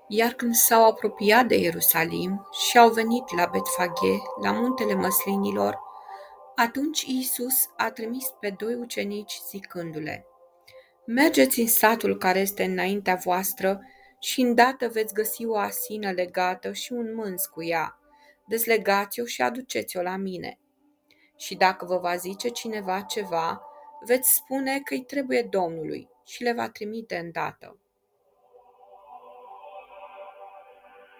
Iar când s-au apropiat de Ierusalim și au venit la Betfage, la muntele Măslinilor, atunci Iisus a trimis pe 2 ucenici zicându-le: Mergeți în satul care este înaintea voastră și îndată veți găsi o asină legată și un mânz cu ea. Dezlegați-o și aduceți-o la mine. Și dacă vă va zice cineva ceva, veți spune că îi trebuie Domnului și le va trimite îndată.